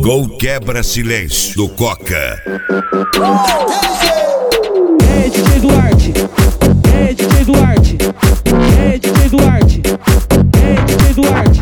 Gol Quebra Silêncio do Coca. Ei, DJ Duarte. Ei, DJ Duarte. Ei, DJ Duarte. Ei, DJ Duarte.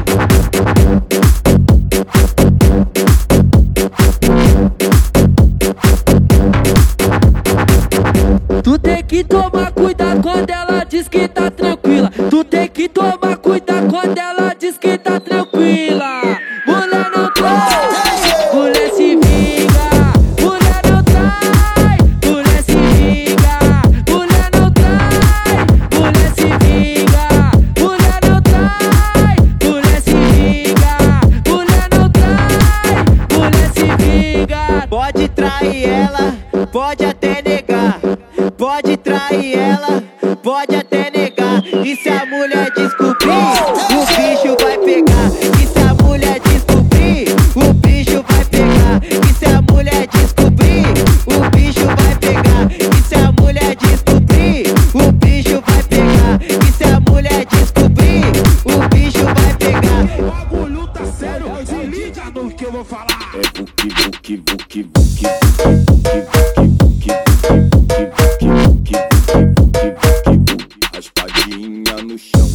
Tu tem que tomar cuidado quando ela diz que tá tranquila. Tu tem que tomar cuidado quando ela diz que tá tranquila. Mulher não trai, mulher se vinga. Mulher não trai, mulher se vinga. Mulher não trai, mulher se vinga. Mulher não trai, mulher se vinga. Mulher não trai, mulher se vinga. Pode trair ela, pode até negar. Pode trair ela, pode até negar. E se a mulher descobrir, o bicho vai pegar. E se a mulher descobrir, o bicho vai pegar. E se a mulher descobrir, o bicho vai pegar. E se a mulher descobrir, o bicho vai pegar. E se a mulher descobrir, o bicho vai pegar. O bagulho tá sério, se liga no que eu vou falar. É buki, buki, buki, buki, buki, buki, buki, buki, raspadinha no chão.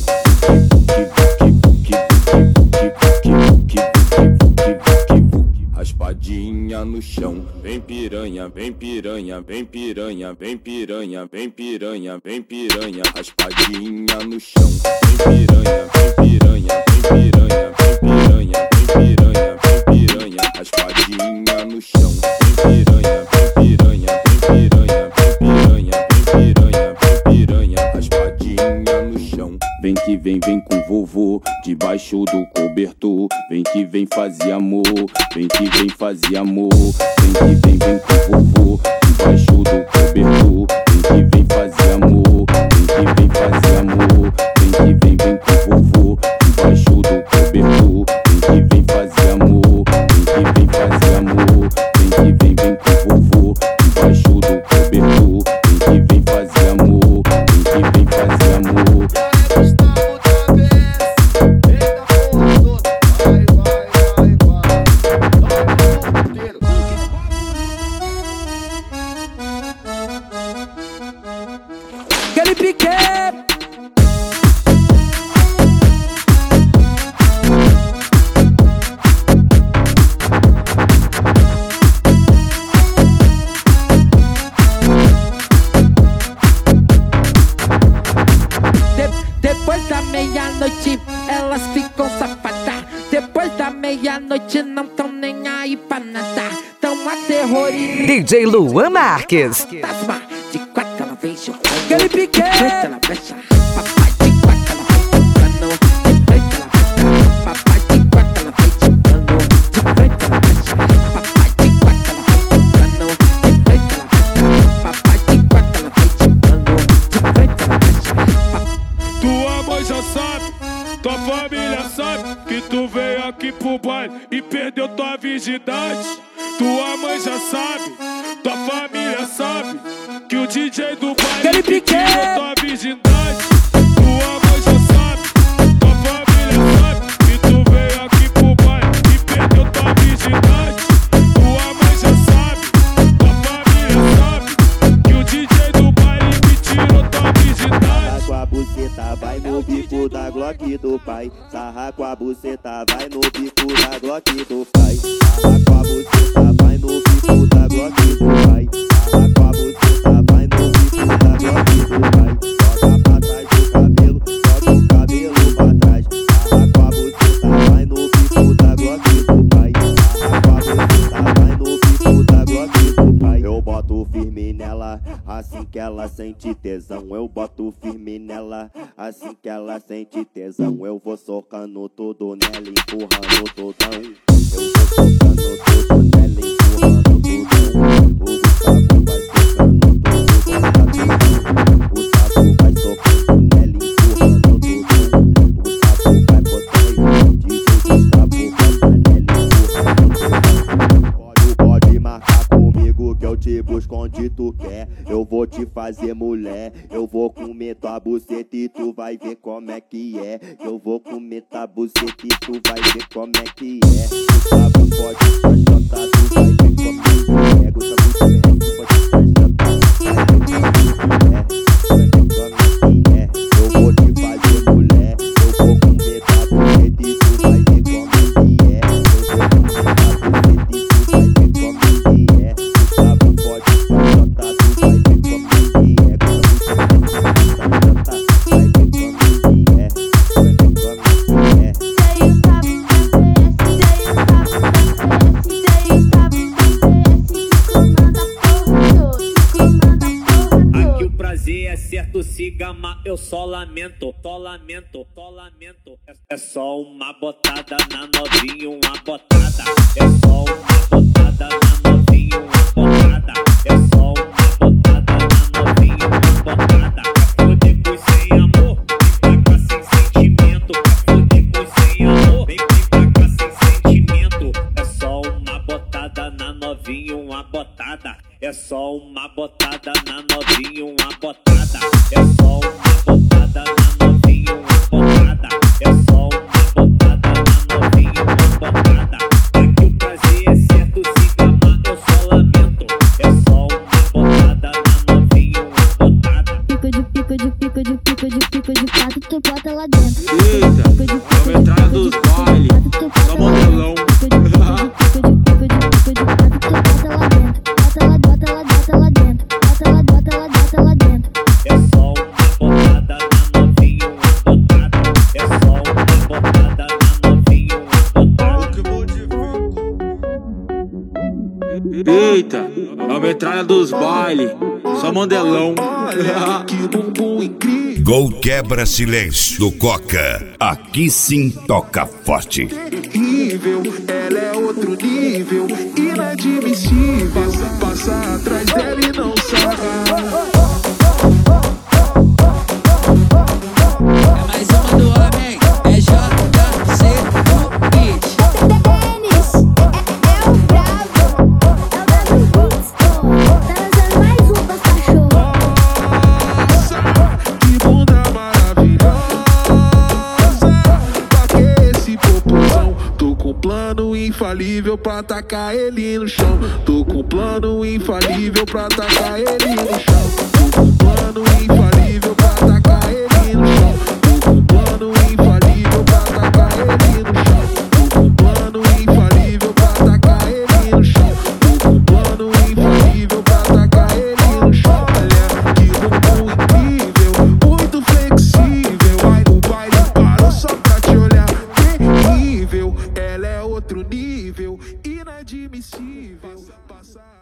Raspadinha no chão. Vem piranha, vem piranha, vem piranha, vem piranha, vem piranha, vem piranha. Raspadinha no chão. Vem piranha, vem piranha, vem piranha, vem piranha, vem piranha, vem piranha. Raspadinha no chão. Vem piranha, vem piranha, vem piranha, vem piranha, vem piranha, vem piranha. Raspadinha no chão. Vem que vem com vovô, debaixo do cobertor. Vem que vem fazer amor, vem que vem fazer amor. Vem que vem com vovô, debaixo do cobertor. Vem que vem fazer amor, vem que vem fazer amor. Vem que vem com vovô, debaixo do cobertor. Vem que vem fazer amor, vem que vem fazer amor. Vem que vem com vovô, debaixo do cobertor. Vem que vem fazer amor, vem que vem fazer amor. Aquele pique. Depois da meia-noite elas ficam safadas. Depois da meia-noite não tão nem aí pra nada. Tão aterrorizadas. DJ Luan Marques. Fantasma, de quatro ela vem chocando. Aquele pique. De frente ela fecha. Papai de quatro ela vem chocando. De frente ela fecha. Papai de quatro ela vem chocando. De frente ela fecha. Papai de quatro ela vem chocando. De frente ela fecha. Papai de quatro ela vem chocando. De frente ela fecha. Tua mãe já sabe, tua família sabe que tu veio aqui pro baile e perdeu tua virgindade. Tua mãe já sabe, tua família sabe que o DJ do baile tirou tua virgindade. Tua mãe já sabe, tua família sabe que tu veio aqui pro baile e perdeu tua virgindade. Tua mãe já sabe, tua família sabe que o DJ do baile me tirou tua virgindade. Com a buceta vai no bico da Glock do pai. Sarra com a buceta vai no bico da Glock do pai. Sarra com a buceta vai no bico da Glock do pai. Sarra com a buceta vai no bico da Glock do pai. Joga pra trás do cabelo, joga o cabelo pra trás. Sarra com a buceta vai no bico da Glock do pai. Sarra com a buceta vai no bico da Glock do pai. Eu boto firme nela, assim que ela sente tesão. Eu boto firme nela, assim que ela sente tesão. Eu vou socando tudo nela, empurrando tudão. Eu vou socando tudo nela, empurrando tudão. O Gustavo vai socando tudo, o Gustavo vai socando nela, empurrando tudão. O Gustavo vai botando, DJ Gustavo bota nela, empurrando tudão. Pode marcar comigo que eu te busco onde tu quer. Eu vou te fazer mulher, eu vou comer tua buceta e tu vai ver como é que é. Eu vou comer tua buceta e tu vai ver como é que é. Tu sabe, pode caixotar, tu vai ver como é que é. Gosta muito bem, tu pode caixotar, tu vai ver como é que é. Eu vou te fazer mulher, eu vou comer tua buceta e tu vai ver como é que é. Eu vou comer tua buceta e tu vai ver como é que é. Tu sabe, pode caixotar, tu vai ver como é que é. Vai ver como é que é. Vai ver como é que é. Aqui o prazer é certo, se gama, eu só lamento, só lamento, só lamento. É só uma botada na novinha, uma botada. É só uma botada na novinha, uma botada. É só uma botada na novinha, uma botada. Quer foder com sem amor? Vem pra cá sem sentimento. Quer foder com sem amor? Vem pra cá sem sentimento. É só uma botada na novinha, uma botada. É só uma botada na novinha, uma botada. É só uma botada na novinha, uma botada. É só uma botada na novinha, uma botada. Aqui o prazer é certo, se gama, eu só lamento. É só uma botada na novinha, uma botada. Pico de pato, tu bota lá dentro. Eita, é a entrada dos baile, só modelão. É só uma botada na novinha, uma botada. É só uma botada na novinha, uma botada. Eita, é a metralha dos baile, só modelão. Gol quebra silêncio do Coca. Aqui sim toca forte. Terrível, ela é outro nível, inadmissível. Passa atrás dela e não sarra. É mais uma do homem, é JC no beat. Denis, é o bravo, é o bravo Beats, tá lançando mais um pros cachorros. Que bunda maravilhosa, pra que esse popozão? Tô com plano infalível pra tacar ele no chão. Tô com plano infalível pra tacar ele no chão. Tô com plano infalível pra tacar ele no chão. Tô com plano infalível pra tacar ele no chão. Tô com plano infalível pra tacar ele no chão. Tô com plano infalível pra tacar ele no chão. Olha que bumbum incrível, muito flexível. Ai, o baile parou só pra te olhar. Terrível, ela é outro nível, inadmissível.